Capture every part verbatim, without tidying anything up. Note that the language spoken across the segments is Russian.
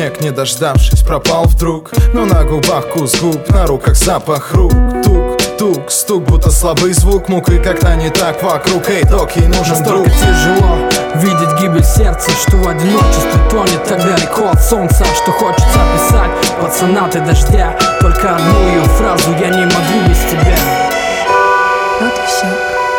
снег, не дождавшись, пропал вдруг. Но на губах вкус губ, на руках запах рук. Тук, тук, стук, будто слабый звук. Мук и как-то не так вокруг. Эй, док, ей нужен друг. Тяжело видеть гибель сердца, что в одиночестве тонет так далеко от солнца, что хочется писать пацанаты дождя. Только одну ее фразу: я не могу без тебя. Вот и все.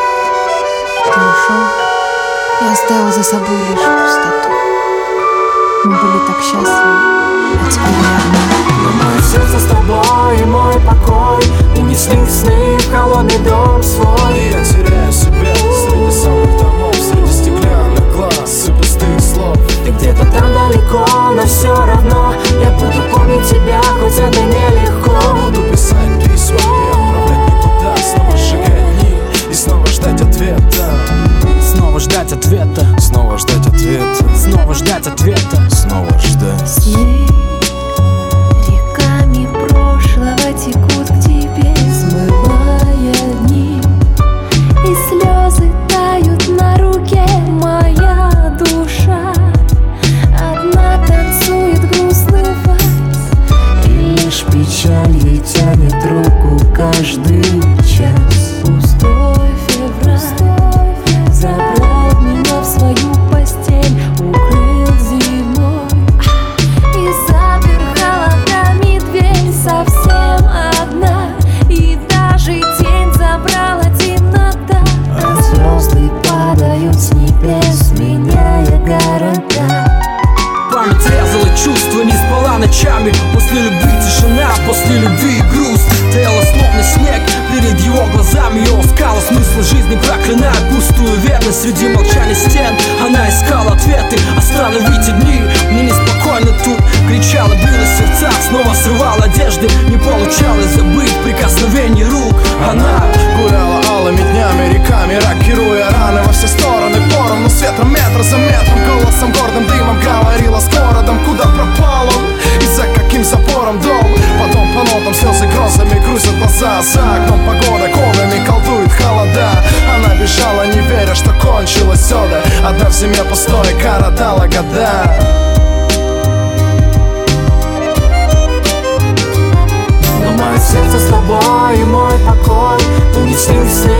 Ты ушел и оставил за собой лишь пустоту. Мы были так счастливы, а теперь не одна. Но мое сердце с тобой и мой покой унесли сны в холодный дом свой. И я теряю себя среди самых домов, среди стеклянных глаз и пустых слов. Ты где-то там далеко, но все равно я буду помнить тебя, хоть это нелегко. Буду писать письма и отправлять никуда, снова сжигать дни и снова ждать ответа. Снова ждать ответа, Снова ждать ответа, снова ждать ответа, снова ждать. Сны реками прошлого текут к тебе, смывая дни, и слезы тают на руке. Моя душа одна танцует грустный вальс, и лишь печаль ей тянет руку каждый час. Пустой февраль забрал меня в свою постель, укрыл зимой и запер холодами дверь. Совсем одна, и даже тень забрала темнота, а звезды падают с небес, меняя города. Память резала чувства, не спала ночами. После любви тишина, после любви грусть. Стояла словно снег перед его глазами. Ее искала смысл жизни, проклиная пустую верность. Среди молчания стен она искала ответы. Остановите дни, мне неспокойно тут. Кричала, била сердца, снова срывала одежды. Не получалось забыть прикосновение рук. Она гуляла алыми днями, реками, рокируя раны во все стороны пором, но с ветром метр за метром, голосом гордым дымом говорила с городом, куда пропал он и за каким запором дом. Потом по нотам слезы грозами грузят глаза, за окном погода колами колдует холода. Она бежала, не веря, что кончилось все, да одна в зиме пустой коротала года. Но мое сердце с тобой и мой покой унесли сны